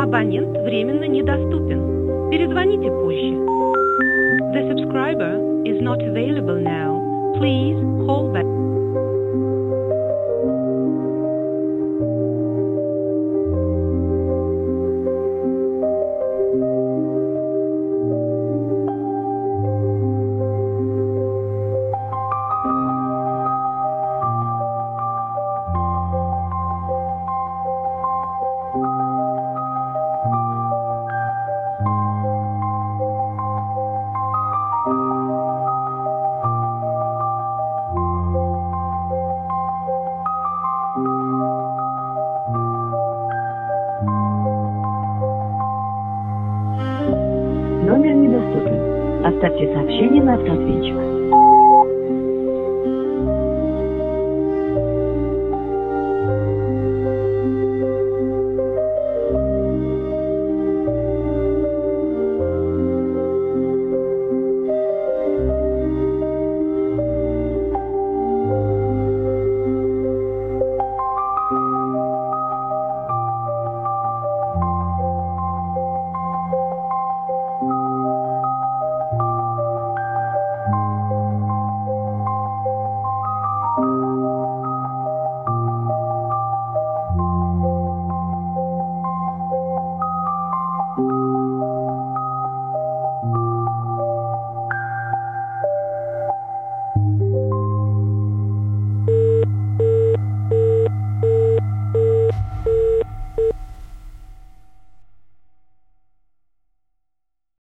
Абонент временно недоступен. Перезвоните позже. The subscriber is not available now. Please call back. Номер недоступен. Оставьте сообщение на автоответчик.